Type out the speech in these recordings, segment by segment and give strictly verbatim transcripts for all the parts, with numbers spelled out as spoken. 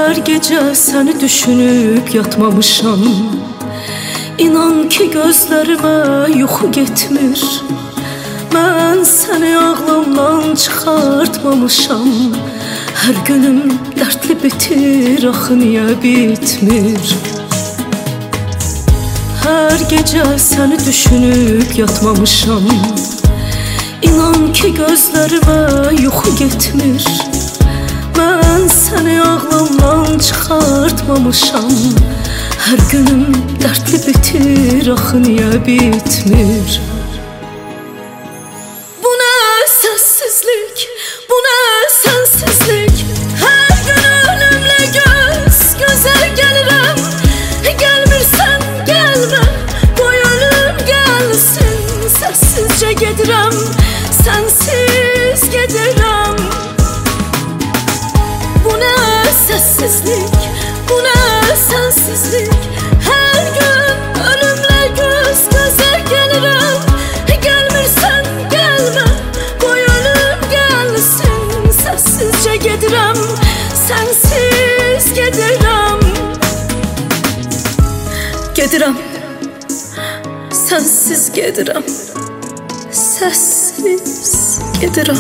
Her gece seni düşünüp yatmamışam. İnan ki gözlerime yuxu getmir. Mən səni ağlamdan çıxartmamışam. Hər günüm dərdli bitir, axı niyə bitmir? Hər gecə səni düşünüb yatmamışam. İnan ki gözlərimə yuxu getmir. Mən səni ağlamdan çıxartmamışam. Hər günüm dərdli bitir, axı niyə bitmir? Bu nə səssizlik, bu nə sənsizlik? Hər gün önümlə göz gözə gəlirəm. Gəlmirsən gəlmə, qoy ölüm gəlsin. Səssizcə gedirəm, sənsiz gedirəm. Bu nə səssizlik, bu nə sənsizlik? Hər gün ölümlə göz gözə gəlirəm. Gəlmirsən gəlmə, qoy ölüm gəlsin. Səssizcə gedirəm, sənsiz gedirəm. Gedirəm, sənsiz gedirəm. Səssiz gedirəm.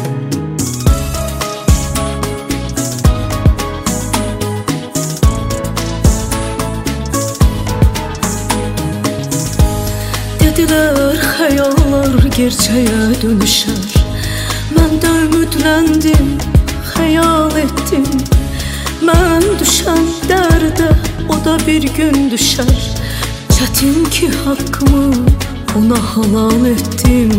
Dedilər xəyallar gerçəyə dönüşər. Mən də ümidləndim, xəyal etdim. Mən düşən dərdə o da bir gün düşər. Çətin ki haqqımı ona halal etdim.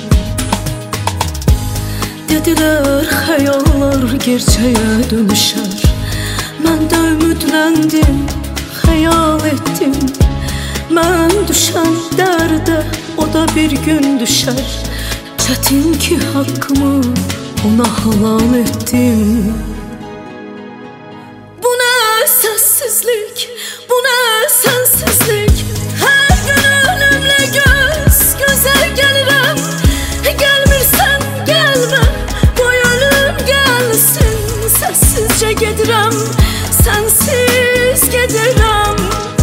Dedilər xəyallar gerçəyə dönüşər. Mən də ümidləndim, xəyal etdim. Mən düşən dərdə o da bir gün düşər. Çətin ki haqqımı ona halal etdim. Bu nə səssizlik, bu nə sənsizlik? Hər gün önümlə göz gözə gəlirəm. Gəlmirsən gəlmə, qoy ölüm gəlsin. Səssizcə gedirəm, sənsiz gedirəm.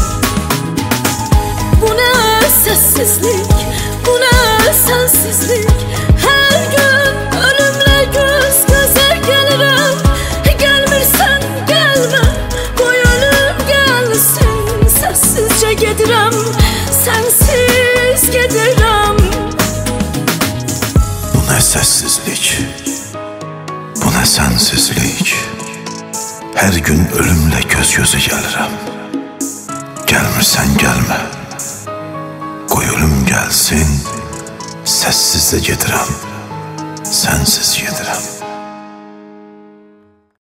Bu nə səssizlik, bu nə sənsizlik? Hər gün ölümlə göz gözə gəlirəm. Gəlmirsən gəlmə, qoy ölüm gəlsin. Səssizcə gedirəm, sənsiz gedirəm. Bu nə səssizlik, bu nə sənsizlik? Hər gün ölümlə göz gözə gəlirəm. Gəlmirsən gəlmə, qoy ölüm gəlsin. Səssizcə gedirəm, sənsiz gedirəm.